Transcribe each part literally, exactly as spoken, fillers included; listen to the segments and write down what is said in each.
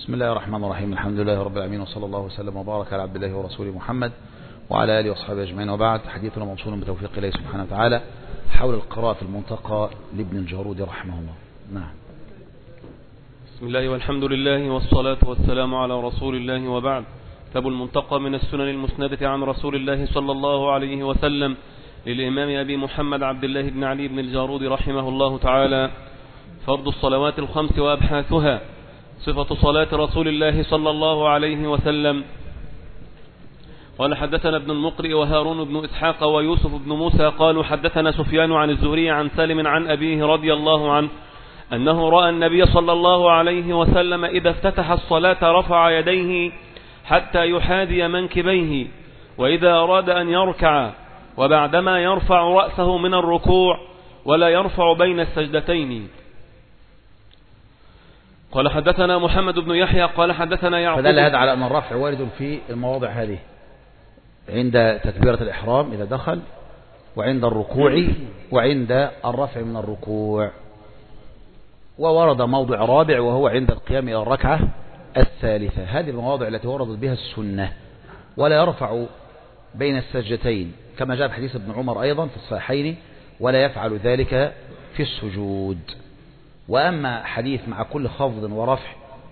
بسم الله الرحمن الرحيم. الحمد لله رب العالمين، وصلى الله وسلم وبارك على عبد الله ورسوله محمد وعلى آله وصحبه أجمعين، وبعد. حديثنا موصول بتوفيق الله سبحانه وتعالى حول القراءة المنتقى لابن الجارود رحمه الله. نعم. بسم الله والحمد لله والصلاة والسلام على رسول الله، وبعد. كتاب المنتقى من السنن المسندة عن رسول الله صلى الله عليه وسلم للإمام أبي محمد عبد الله بن علي بن الجارود رحمه الله تعالى. فرض الصلوات الخمس وأبحاثها، صفة صلاة رسول الله صلى الله عليه وسلم. قال حدثنا ابن المقرئ وهارون بن إسحاق ويوسف بن موسى قالوا حدثنا سفيان عن الزهري عن سالم عن أبيه رضي الله عنه أنه رأى النبي صلى الله عليه وسلم إذا افتتح الصلاة رفع يديه حتى يحاذي منكبيه، وإذا أراد أن يركع وبعدما يرفع رأسه من الركوع ولا يرفع بين السجدتين. قال حدثنا محمد بن يحيى قال حدثنا يعقوب. فدل هذا على أن الرفع وارد في المواضع هذه، عند تكبيرة الإحرام إذا دخل، وعند الركوع، وعند الرفع من الركوع. وورد موضع رابع وهو عند القيام إلى الركعة الثالثة. هذه المواضع التي وردت بها السنة. ولا يرفع بين السجدتين كما جاء في حديث ابن عمر أيضا في الصحيحين، ولا يفعل ذلك في السجود. وأما حديث مع كل خفض ورفع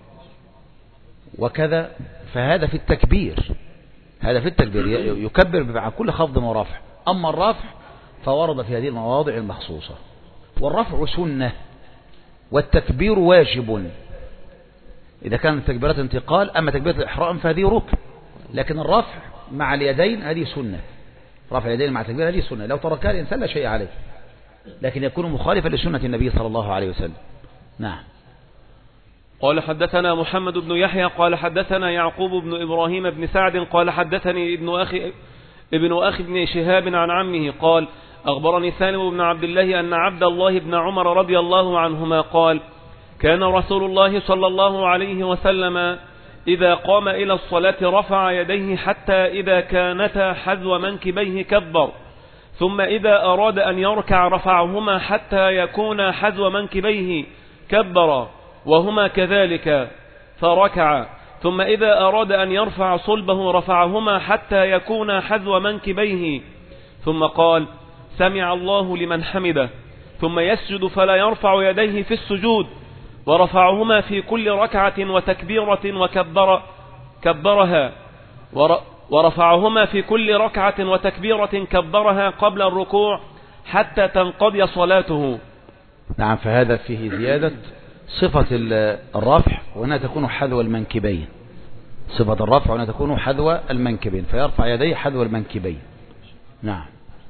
وكذا فهذا في التكبير، هذا في التكبير يكبر مع كل خفض ورفع. أما الرفع فورد في هذه المواضع المخصوصة. والرفع سنة والتكبير واجب إذا كانت تكبيرات انتقال. أما تكبيرة الإحرام فهذه ركن، لكن الرفع مع اليدين هذه سنة. رفع اليدين مع تكبير هذه سنة، لو تركها الإنسان لا شيء عليه، لكن يكون مخالفا لسنة النبي صلى الله عليه وسلم. نعم. قال حدثنا محمد بن يحيى قال حدثنا يعقوب بن إبراهيم بن سعد قال حدثني ابن أخي ابن أخي بن شهاب عن عمه قال أخبرني سالم بن عبد الله أن عبد الله بن عمر رضي الله عنهما قال كان رسول الله صلى الله عليه وسلم إذا قام إلى الصلاة رفع يديه حتى إذا كانتا حذو منكبيه كبر، ثم إذا أراد أن يركع رفعهما حتى يكون حذو منكبيه كبر وهما كذلك فركع، ثم إذا أراد أن يرفع صلبه رفعهما حتى يكون حذو منكبيه، ثم قال سمع الله لمن حمده، ثم يسجد فلا يرفع يديه في السجود، ورفعهما في كل ركعة وتكبيرة وكبر كبرها ورفعهما في كل ركعة وتكبيرة كبرها قبل الركوع حتى تنقضي صلاته. نعم. فهذا فيه زيادة صفة الرفع وأنها تكون حذو المنكبين. صفة الرفع وأنها تكون حذو المنكبين، فيرفع يديه حذو المنكبين. نعم.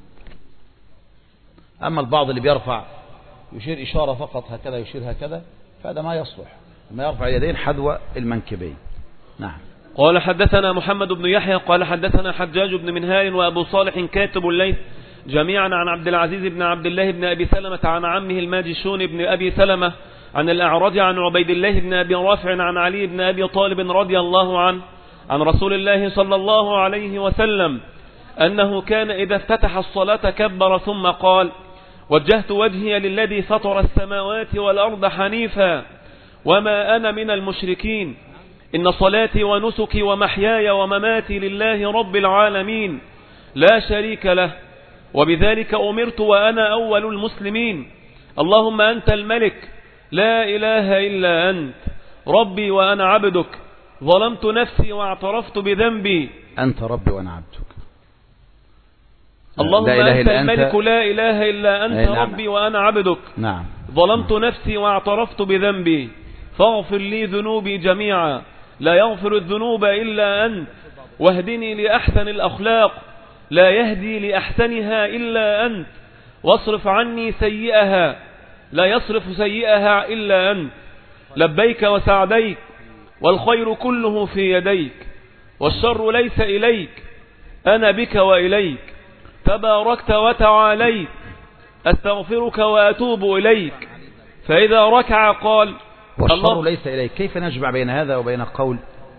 أما البعض اللي بيرفع يشير إشارة فقط هكذا، يشير هكذا، فهذا ما يصلح، ما يرفع يدين حذو المنكبين. نعم. قال حدثنا محمد بن يحيى قال حدثنا حجاج بن منهار وأبو صالح كاتب الليث جميعا عن عبد العزيز بن عبد الله بن أبي سلمة عن عمه الماجشون بن أبي سلمة عن الأعرج عن عبيد الله بن أبي رافع عن علي بن أبي طالب رضي الله عنه عن رسول الله صلى الله عليه وسلم أنه كان إذا افتتح الصلاة كبر ثم قال وجهت وجهي للذي فطر السماوات والأرض حنيفا وما أنا من المشركين، إن صلاتي ونسكي ومحياي ومماتي لله رب العالمين لا شريك له، وبذلك أمرت وأنا أول المسلمين. اللهم أنت الملك لا إله إلا أنت، ربي وأنا عبدك، ظلمت نفسي واعترفت بذنبي. أنت ربي وأنا عبدك. اللهم أنت الملك لا إله إلا أنت، نعم. ربي وأنا عبدك. نعم. ظلمت نفسي واعترفت بذنبي، فاغفر لي ذنوبي جميعا، لا يغفر الذنوب إلا أنت، واهدني لأحسن الأخلاق، لا يهدي لأحسنها إلا أنت، واصرف عني سيئها، لا يصرف سيئها إلا أنت، لبيك وسعديك، والخير كله في يديك، والشر ليس إليك، أنا بك وإليك، تباركت وتعاليت، أستغفرك وأتوب إليك. فإذا ركع قال والشر ليس إليك. كيف نجمع بين هذا وبين قول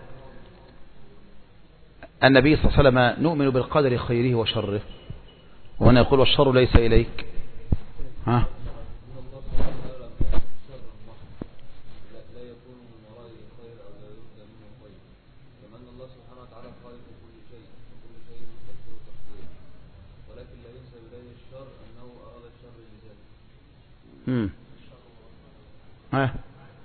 النبي صلى الله عليه وسلم نؤمن بالقدر خيره وشره، وهنا يقول والشر ليس إليك؟ ها مم. ها.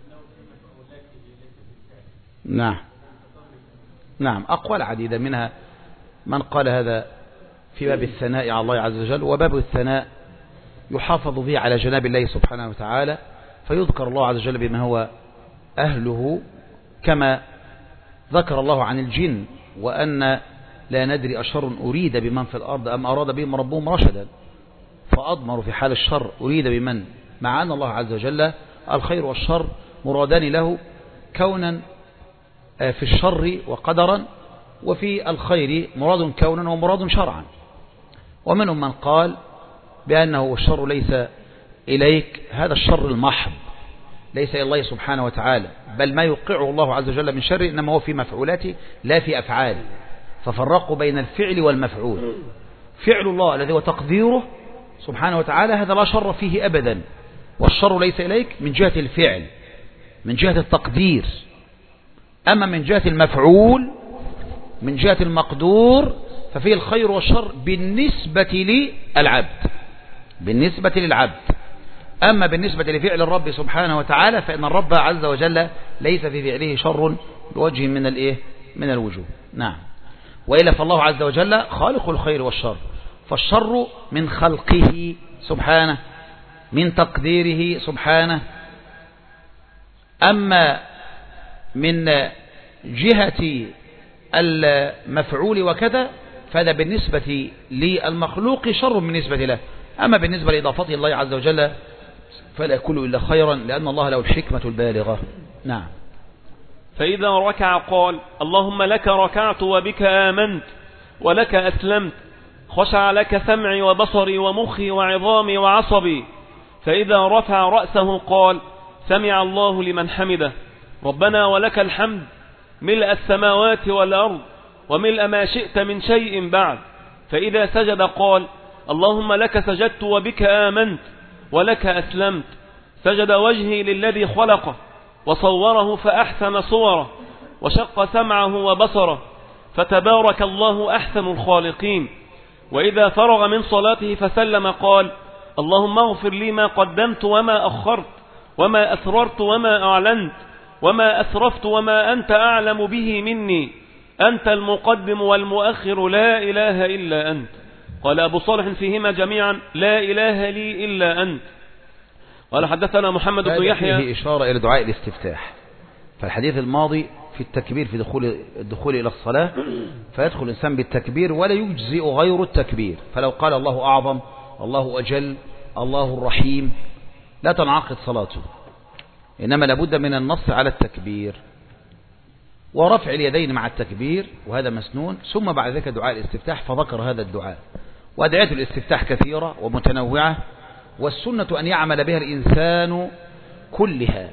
نعم نعم أقوال عديدة، منها من قال هذا في باب الثناء على الله عز وجل، وباب الثناء يحافظ به على جناب الله سبحانه وتعالى، فيذكر الله عز وجل بما هو أهله، كما ذكر الله عن الجن وأن لا ندري أشر أريد بمن في الأرض أم أراد بهم ربهم رشدا، فأضمر في حال الشر أريد بمن، مع أن الله عز وجل الخير والشر مرادان له كونا في الشر وقدرا، وفي الخير مراد كونا ومراد شرعا. ومنهم من قال بأنه الشر ليس إليك، هذا الشر المحض ليس إلى الله سبحانه وتعالى، بل ما يوقعه الله عز وجل من شر إنما هو في مفعولاته لا في أفعاله، ففرقوا بين الفعل والمفعول. فعل الله الذي هو تقديره سبحانه وتعالى هذا لا شر فيه أبدا، والشر ليس إليك من جهة الفعل من جهة التقدير. أما من جهة المفعول من جهة المقدور ففيه الخير والشر بالنسبة للعبد بالنسبة للعبد أما بالنسبة لفعل الرب سبحانه وتعالى فإن الرب عز وجل ليس في فعله شر بوجه من الإيه من الوجوه. نعم. وإلا فالله عز وجل خالق الخير والشر، فالشر من خلقه سبحانه من تقديره سبحانه. أما من جهة المفعول وكذا فهذا بالنسبة للمخلوق شر بالنسبة له، أما بالنسبة لإضافته الله عز وجل فلا يكون إلا خيرا، لأن الله له الحكمة البالغة. نعم. فإذا ركع قال اللهم لك ركعت وبك آمنت ولك أسلمت، خشع لك سمعي وبصري ومخي وعظامي وعصبي. فإذا رفع رأسه قال سمع الله لمن حمده ربنا ولك الحمد ملء السماوات والأرض وملء ما شئت من شيء بعد. فإذا سجد قال اللهم لك سجدت وبك آمنت ولك أسلمت، سجد وجهي للذي خلقه وصوره فأحسن صوره وشق سمعه وبصره، فتبارك الله أحسن الخالقين. وإذا فرغ من صلاته فسلم قال اللهم اغفر لي ما قدمت وما أخرت وما أسررت وما أعلنت وما أسرفت وما أنت أعلم به مني، أنت المقدم والمؤخر لا إله إلا أنت. قال أبو صالح فيهما جميعا لا إله لي إلا أنت. قال حدثنا محمد بن يحيى. فيه إشارة إلى دعاء الاستفتاح، فالحديث الماضي في التكبير في دخول الدخول إلى الصلاة، فيدخل الإنسان بالتكبير ولا يجزئ غير التكبير، فلو قال الله أعظم الله أجل الله الرحيم لا تنعقد صلاته، إنما لابد من النص على التكبير ورفع اليدين مع التكبير، وهذا مسنون. ثم بعد ذلك دعاء الاستفتاح، فذكر هذا الدعاء. وأدعية الاستفتاح كثيرة ومتنوعة، والسنة أن يعمل بها الإنسان كلها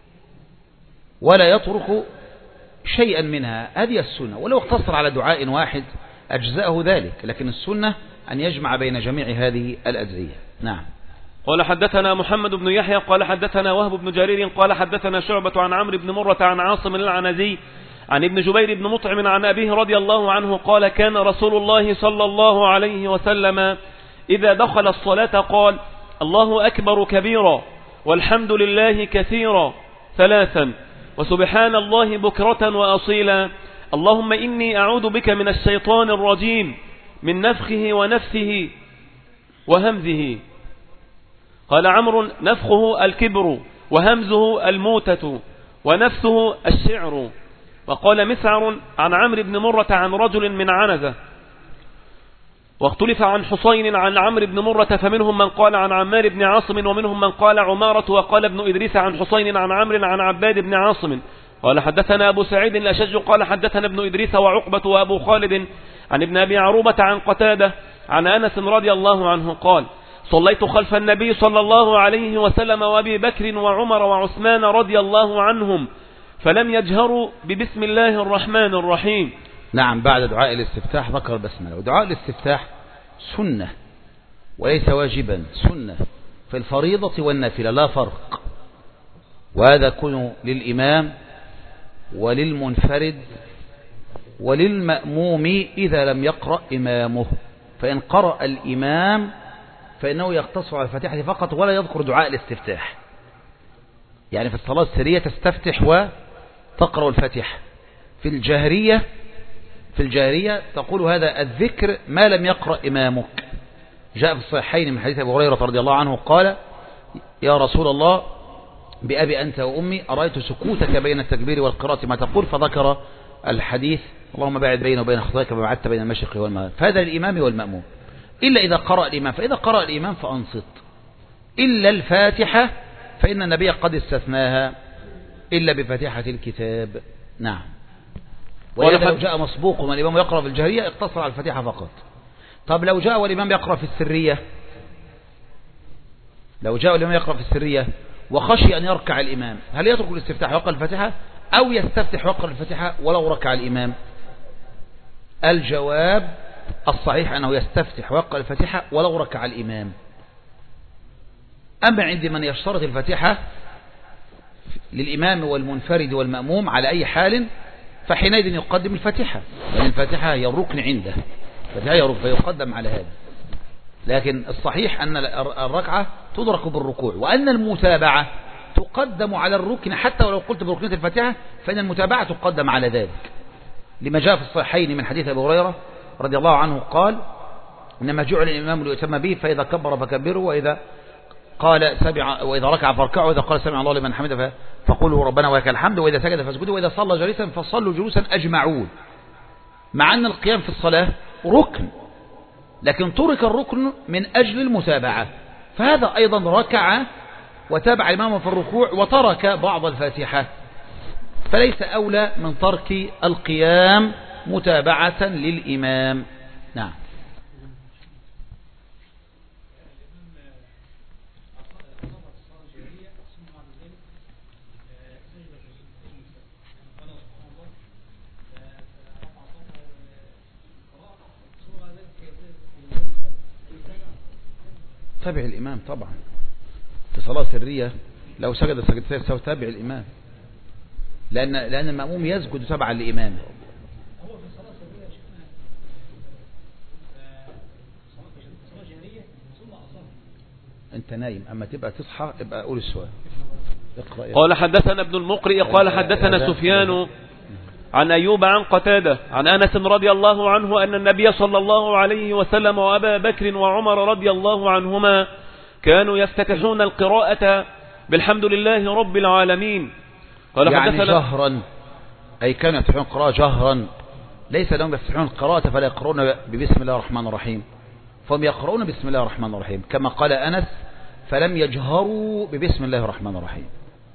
ولا يترك شيئا منها، هذه السنة. ولو اقتصر على دعاء واحد أجزأه ذلك، لكن السنة أن يجمع بين جميع هذه الأجزية. نعم. قال حدثنا محمد بن يحيى قال حدثنا وهب بن جرير قال حدثنا شعبة عن عمرو بن مرة عن عاصم العنزي عن ابن جبير بن مطعم عن أبيه رضي الله عنه قال كان رسول الله صلى الله عليه وسلم إذا دخل الصلاة قال الله أكبر كبيرا والحمد لله كثيرا ثلاثا وسبحان الله بكرة وأصيلا، اللهم إني أعوذ بك من الشيطان الرجيم من نفخه ونفسه وهمزه. قال عمرو نفخه الكبر وهمزه الموتة ونفسه الشعر. وقال مسعر عن عمرو بن مرة عن رجل من عنزة، واختلف عن حسين عن عمرو بن مرة، فمنهم من قال عن عمار بن عاصم ومنهم من قال عمارة. وقال ابن إدريس عن حسين عن عمرو عن عباد بن عاصم قال حدثنا أبو سعيد الأشج قال حدثنا ابن إدريس وعقبة وأبو خالد عن ابن أبي عروبة عن قتادة عن أنس رضي الله عنه قال صليت خلف النبي صلى الله عليه وسلم وأبي بكر وعمر وعثمان رضي الله عنهم فلم يجهروا ببسم الله الرحمن الرحيم. نعم. بعد دعاء الاستفتاح ذكر البسملة. ودعاء الاستفتاح سنة وليس واجبا، سنة في الفريضة والنافلة لا فرق، وهذا يكون للإمام وللمنفرد وللمأموم إذا لم يقرأ إمامه. فإن قرأ الإمام فإنه يقتصر على الفاتحة فقط ولا يذكر دعاء الاستفتاح. يعني في الصلاة السرية تستفتح وتقرأ الفاتحة. في الجهرية في الجهرية تقول هذا الذكر ما لم يقرأ إمامك. جاء في الصحيحين من حديث أبي هريرة رضي الله عنه قال يا رسول الله بأبي أنت وأمي أرأيت سكوتك بين التكبير والقراءة ما تقول، فذكر الحديث اللهم باعد بيني وبين خطاياك كما بعدت بين المشرق والمغرب. فهذا الإمام والمأموم إلا إذا قرأ الإمام، فإذا قرأ الإمام فأنصت. إلا الفاتحة فإن النبي قد استثناها إلا بفاتحة الكتاب. نعم. وإذا لو جاء مسبوق والإمام يقرأ في الجهرية اقتصر على الفاتحة فقط. طب لو جاء والإمام يقرأ في السرية لو جاء والإمام يقرأ في السرية وخشي أن يركع الإمام، هل يترك الاستفتاح ويقرأ الفاتحة أو يستفتح ويقرأ الفاتحة ولو ركع الإمام؟ الجواب الصحيح أنه يستفتح ويقرأ الفاتحة ولو ركع الإمام. أما عند من يشترط الفاتحة للإمام والمنفرد والمأموم على أي حال فحينئذ يقدم الفاتحة، لأن الفاتحة هي الركن عنده، الفاتحة هي الركن فيقدم على هذا. لكن الصحيح أن الركعة تدرك بالركوع، وأن المتابعة تقدم على الركن حتى ولو قلت بركنية الفاتحة فإن المتابعة تقدم على ذلك، لما جاء في الصحيحين من حديث أبي هريرة رضي الله عنه قال إنما جعل الإمام ليؤتم به فإذا كبر فكبروا وإذا قال سبع وإذا ركع فاركعوا وإذا قال سمع الله لمن حمده فقولوا ربنا ولك الحمد وإذا سجد فاسجدوا وإذا صلى جالسا فصلوا جلوسا أجمعون. مع أن القيام في الصلاة ركن، لكن ترك الركن من أجل المتابعة، فهذا أيضا ركع وتابع الإمام في الركوع وترك بعض الفاتحة، فليس أولى من ترك القيام متابعة للإمام. نعم. تابع الإمام طبعا في صلاة سرية، لو سجد سجدتين سوى تابع الإمام، لأن لأن المأموم يسجد تبعا لإمامه. هو في الصلاة السرية شفنا صلاة جهرية ثم أصلا أنت نايم، أما تبقى تصحى ابقى قول السؤال. قال حدثنا ابن المقرئ قال حدثنا سفيان عن أيوب عن قتادة عن أنس رضي الله عنه أن النبي صلى الله عليه وسلم وأبا بكر وعمر رضي الله عنهما كانوا يفتتحون القراءة بالحمد لله رب العالمين. قال يعني حدثنا جهرا، أي كانوا يفتتحون القراءة جهرا، ليس لهم يفتتحون القراءة فلا يقرؤون ببسم الله الرحمن الرحيم، فهم يقرؤون بسم الله الرحمن الرحيم كما قال أنس فلم يجهروا ببسم الله الرحمن الرحيم.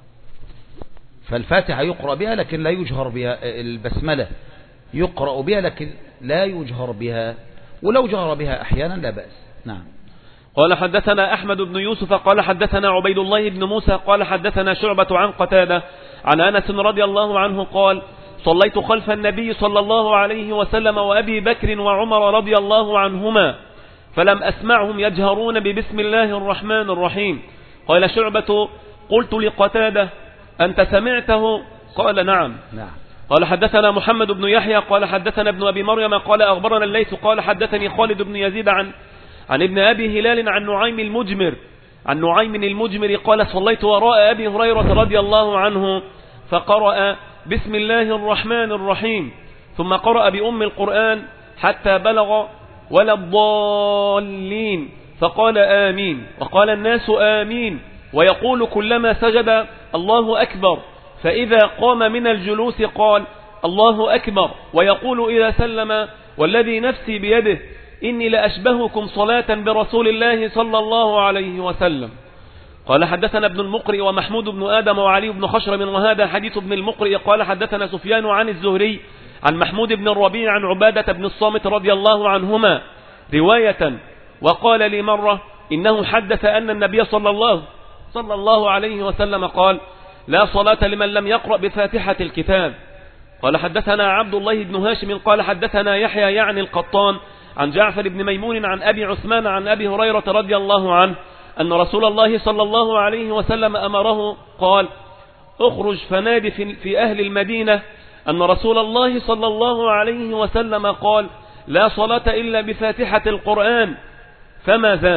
فالفاتحة يقرأ بها لكن لا يجهر بها، البسملة يقرأ بها لكن لا يجهر بها، ولو جهر بها أحيانا لا بأس. نعم. قال حدثنا أحمد بن يوسف قال حدثنا عبيد الله بن موسى قال حدثنا شعبة عن قتادة عن أنس رضي الله عنه قال صليت خلف النبي صلى الله عليه وسلم وأبي بكر وعمر رضي الله عنهما فلم أسمعهم يجهرون ببسم الله الرحمن الرحيم. قال شعبة قلت لقتادة أنت سمعته؟ قال نعم. نعم. قال حدثنا محمد بن يحيى قال حدثنا ابن أبي مريم قال أخبرنا الليث قال حدثني خالد بن يزيد عن عن ابن أبي هلال عن نعيم المجمر عن نعيم المجمر قال صليت وراء أبي هريرة رضي الله عنه فقرأ بسم الله الرحمن الرحيم ثم قرأ بأم القرآن حتى بلغ ولا الضالين فقال آمين، وقال الناس آمين، ويقول كلما سجد الله أكبر، فإذا قام من الجلوس قال الله أكبر، ويقول إذا سلم والذي نفسي بيده إني لأشبهكم صلاة برسول الله صلى الله عليه وسلم. قال حدثنا ابن المقرئ ومحمود بن آدم وعلي بن خشرم وهذا حديث ابن المقرئ قال حدثنا سفيان عن الزهري عن محمود بن الربيع عن عبادة بن الصامت رضي الله عنهما رواية، وقال لي مرة إنه حدث أن النبي صلى الله صلى الله عليه وسلم قال لا صلاة لمن لم يقرأ بفاتحة الكتاب. قال حدثنا عبد الله بن هاشم قال حدثنا يحيى يعني القطان عن جعفر بن ميمون عن أبي عثمان عن أبي هريرة رضي الله عنه أن رسول الله صلى الله عليه وسلم أمره قال اخرج فنادي في أهل المدينة أن رسول الله صلى الله عليه وسلم قال لا صلاة إلا بفاتحة القرآن، فما زاد.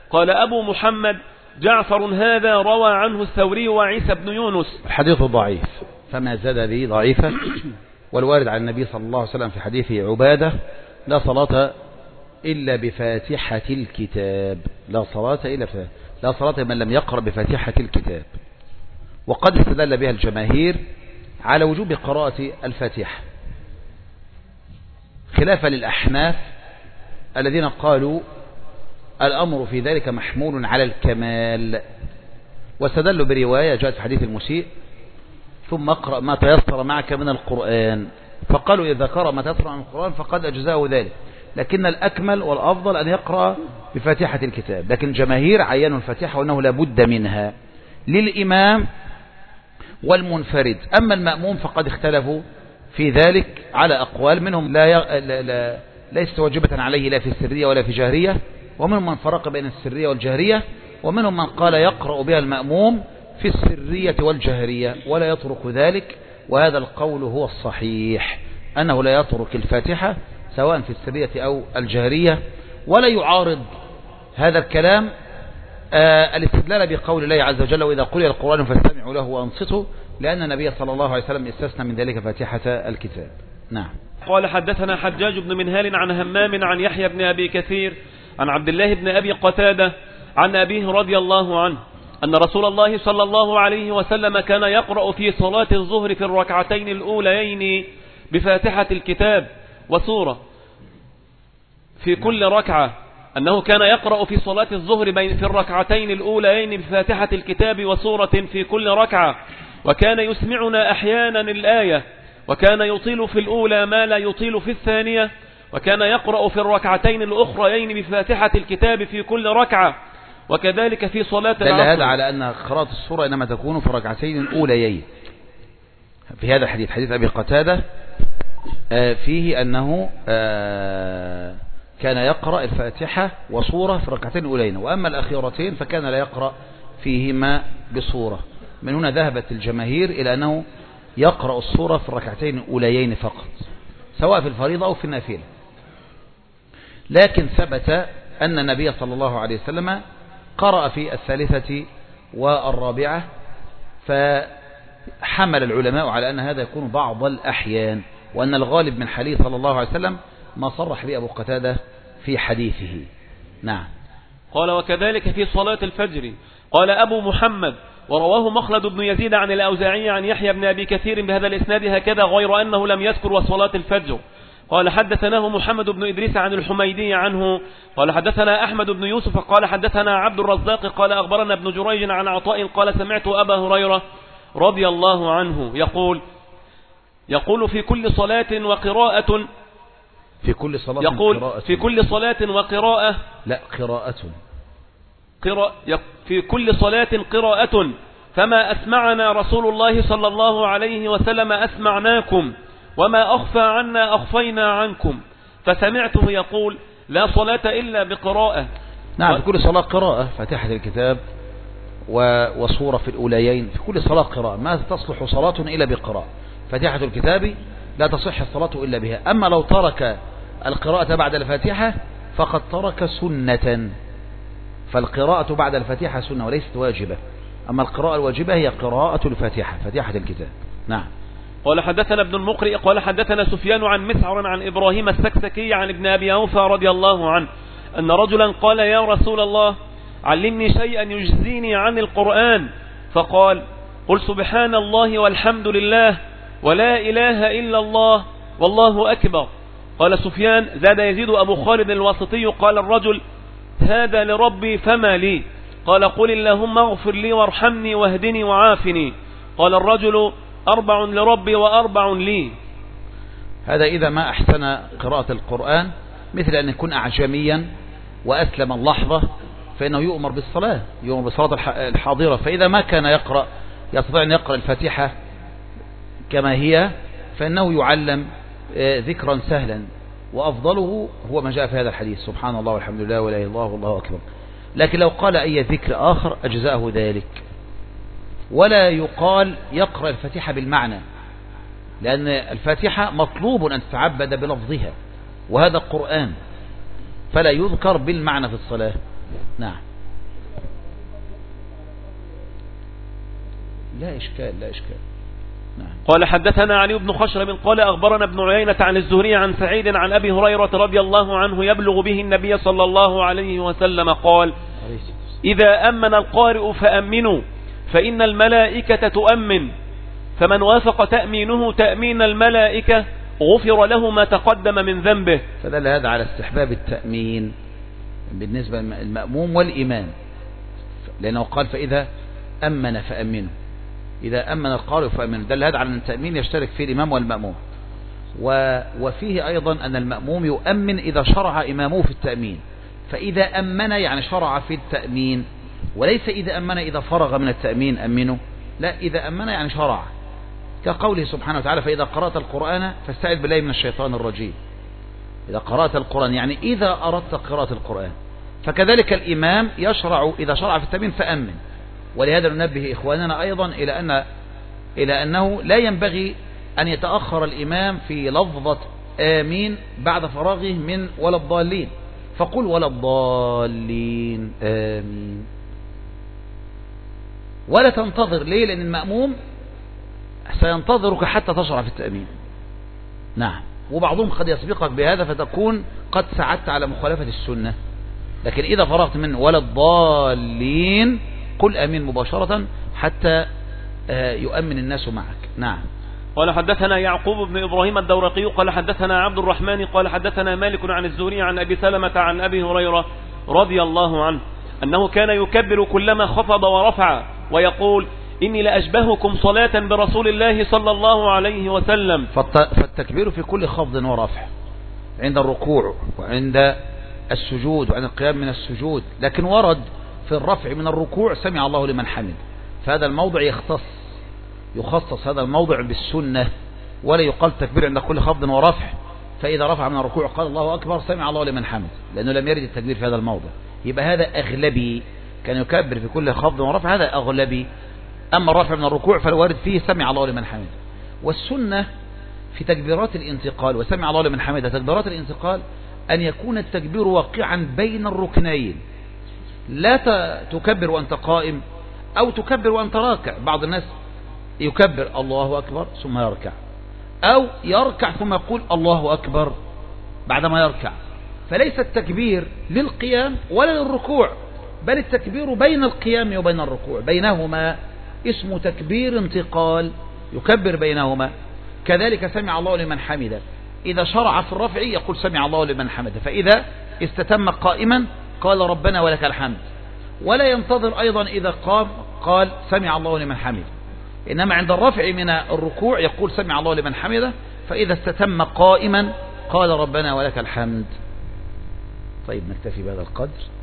قال أبو محمد جعفر هذا روى عنه الثوري وعيسى بن يونس. الحديث ضعيف، فما زاد به ضعيفا. والوارد عن النبي صلى الله عليه وسلم في حديث عبادة لا صلاة إلا بفاتحة الكتاب، لا صلاة إلا ف... لا صلاة من لم يقرأ بفاتحة الكتاب. وقد استدل بها الجماهير على وجوب قراءة الفاتحة، خلافا للأحناف الذين قالوا الأمر في ذلك محمول على الكمال، واستدلوا برواية جاءت في حديث المسيء ثم اقرأ ما تيسر معك من القرآن، فقالوا إذا قرأ ما تيسر من القرآن فقد أجزاه ذلك، لكن الأكمل والأفضل أن يقرأ بفاتحة الكتاب. لكن جماهير عينوا الفاتحة وأنه لابد منها للإمام والمنفرد. أما المأموم فقد اختلفوا في ذلك على أقوال، منهم لا, ي... لا... لا... ليست واجبة عليه لا في السرية ولا في جهرية، ومنهم من فرق بين السرية والجهرية، ومنهم من قال يقرأ بها المأموم في السرية والجهرية ولا يترك ذلك. وهذا القول هو الصحيح، أنه لا يترك الفاتحة سواء في السرية أو الجهرية. ولا يعارض هذا الكلام آه الاستدلال بقول الله عز وجل وإذا قرئ القرآن فاستمعوا له وأنصتوا، لأن النبي صلى الله عليه وسلم استثنى من ذلك فاتحة الكتاب. نعم. قال حدثنا حجاج بن منهال عن همام عن يحيى بن أبي كثير عن عبد الله بن أبي قتادة عن أبيه رضي الله عنه أن رسول الله صلى الله عليه وسلم كان يقرأ في صلاة الظهر في الركعتين الأوليين بفاتحة الكتاب وسورة في كل ركعة، أنه كان يقرأ في صلاة الظهر بين في الركعتين الأوليين بفاتحة الكتاب وسورة في كل ركعة، وكان يسمعنا أحيانا الآية، وكان يطيل في الأولى ما لا يطيل في الثانية، وكان يقرأ في الركعتين الأخريين بفاتحة الكتاب في كل ركعة، وكذلك في صلاة العصر. دل هذا على أن قراءة السورة إنما تكون في الركعتين الأوليين. في هذا الحديث حديث أبي قتادة فيه أنه كان يقرأ الفاتحة وصورة في الركعتين الأوليين، وأما الأخيرتين فكان لا يقرأ فيهما بصورة. من هنا ذهبت الجماهير إلى أنه يقرأ الصورة في الركعتين الأوليين فقط، سواء في الفريضة أو في النافلة. لكن ثبت أن النبي صلى الله عليه وسلم قرأ في الثالثة والرابعة، فحمل العلماء على أن هذا يكون بعض الأحيان، وأن الغالب من حديث صلى الله عليه وسلم ما صرح به أبو قتادة في حديثه. نعم. قال وكذلك في صلاة الفجر. قال أبو محمد ورواه مخلد بن يزيد عن الأوزاعي عن يحيى بن أبي كثير بهذا الإسناد هكذا غير أنه لم يذكر وصلاة الفجر. قال حدثناه محمد بن إدريس عن الحميدي عنه قال حدثنا أحمد بن يوسف قال حدثنا عبد الرزاق قال أخبرنا ابن جريج عن عطاء قال سمعت أبا هريرة رضي الله عنه يقول يقول في كل صلاة وقراءة في كل صلاة يقول قراءة في كل صلاة وقراءة لا قراءة قراءة في كل صلاة قراءة فما أسمعنا رسول الله صلى الله عليه وسلم أسمعناكم وما أخفى عنا أخفينا عنكم، فسمعته يقول لا صلاة إلا بقراءة. نعم. و... في كل صلاة قراءة فاتحة الكتاب وصورة في الأوليين، في كل صلاة قراءة، ما تصلح صلاة إلا بقراءة. فاتحة الكتاب لا تصح الصلاة إلا بها. أما لو ترك القراءة بعد الفاتحة فقد ترك سنة، فالقراءة بعد الفاتحة سنة وليست واجبة، أما القراءة الواجبة هي قراءة الفاتحة فاتحة الكتاب. نعم. قال حدثنا ابن المقرئ قال حدثنا سفيان عن مسعر عن إبراهيم السكسكي عن ابن أبي أوفى رضي الله عنه أن رجلا قال يا رسول الله علمني شيئا يجزيني عن القرآن، فقال قل سبحان الله والحمد لله ولا إله إلا الله والله أكبر. قال سفيان زاد يزيد أبو خالد الواسطي قال الرجل هذا لربي فما لي؟ قال قل اللهم اغفر لي وارحمني واهدني وعافني. قال الرجل أربع لربي وأربع لي. هذا إذا ما أحسن قراءة القرآن، مثل أن يكون أعجميا وأسلم اللحظة فإنه يؤمر بالصلاة يؤمر بالصلاة الحاضرة. فإذا ما كان يقرأ يستطيع أن يقرأ الفاتحة كما هي فإنه يعلم ذكرا سهلا، وأفضله هو ما جاء في هذا الحديث سبحان الله والحمد لله ولا إله إلا الله والله أكبر. لكن لو قال أي ذكر آخر أجزاءه ذلك. ولا يقال يقرأ الفاتحة بالمعنى، لأن الفاتحة مطلوب أن تتعبد بلفظها، وهذا القرآن فلا يذكر بالمعنى في الصلاة. نعم. لا إشكال لا إشكال. نعم. قال حدثنا علي بن خشرم قال أخبرنا ابن عيينة عن الزهري عن سعيد عن أبي هريرة رضي الله عنه يبلغ به النبي صلى الله عليه وسلم قال إذا أمن القارئ فأمنوا فإن الملائكة تؤمن فمن وافق تأمينه تأمين الملائكة غفر له ما تقدم من ذنبه. فدل هذا على استحباب التأمين بالنسبة للمأموم والإمام، لأنه قال فإذا أمن فأمنوا، إذا أمن القارئ فأمنوا، دل هذا على أن التأمين يشترك فيه الإمام والمأموم. وفيه أيضا أن المأموم يؤمن إذا شرع إمامه في التأمين، فإذا أمن يعني شرع في التأمين، وليس إذا أمن إذا فرغ من التأمين أمنه، لا، إذا أمن يعني شرع، كقوله سبحانه وتعالى فإذا قرأت القرآن فاستعذ بالله من الشيطان الرجيم. إذا قرأت القرآن يعني إذا أردت قراءة القرآن. فكذلك الإمام يشرع إذا شرع في التأمين فأمن. ولهذا ننبه إخواننا أيضا إلى أن إلى أنه لا ينبغي أن يتأخر الإمام في لفظة آمين بعد فراغه من ولا الضالين، فقل ولا الضالين آمين، ولا تنتظر. ليه؟ لأن المأموم سينتظرك حتى تشرع في التأمين. نعم. وبعضهم قد يسبقك بهذا فتكون قد سعدت على مخالفة السنة، لكن إذا فرغت من ولا الضالين قل آمين مباشرة حتى يؤمن الناس معك. نعم. قال حدثنا يعقوب بن إبراهيم الدورقي قال حدثنا عبد الرحمن قال حدثنا مالك عن الزهري عن أبي سلمة عن أبي هريرة رضي الله عنه أنه كان يكبر كلما خفض ورفع ويقول إني لأشبهكم صلاة برسول الله صلى الله عليه وسلم. فالتكبير في كل خفض ورفع، عند الركوع وعند السجود وعند القيام من السجود، لكن ورد في الرفع من الركوع سمع الله لمن حمد، فهذا الموضع يختص يخصص هذا الموضع بالسنة، ولا يقال تكبير عند كل خفض ورفع، فإذا رفع من الركوع قال الله أكبر سمع الله لمن حمد، لأنه لم يرد التكبير في هذا الموضع. يبقى هذا أغلبي، كان يكبر في كل خفض ورفع، هذا أغلبي. أما الرفع من الركوع فالوارد فيه سمع الله لمن حمد. والسنة في تكبيرات الانتقال وسمع الله لمن حمد، تكبيرات الانتقال أن يكون التكبير واقعا بين الركنين، لا تكبر وأنت قائم أو تكبر وأنت راكع. بعض الناس يكبر الله أكبر ثم يركع، أو يركع ثم يقول الله أكبر بعدما يركع، فليس التكبير للقيام ولا للركوع، بل التكبير بين القيام وبين الركوع، بينهما اسمه تكبير انتقال، يكبر بينهما. كذلك سمع الله لمن حمده، إذا شرع في الرفع يقول سمع الله لمن حمده، فإذا استتم قائما قال ربنا ولك الحمد، ولا ينتظر أيضا إذا قام قال سمع الله لمن حمده، إنما عند الرفع من الركوع يقول سمع الله لمن حمده، فإذا استتم قائما قال ربنا ولك الحمد. طيب نكتفي بهذا القدر.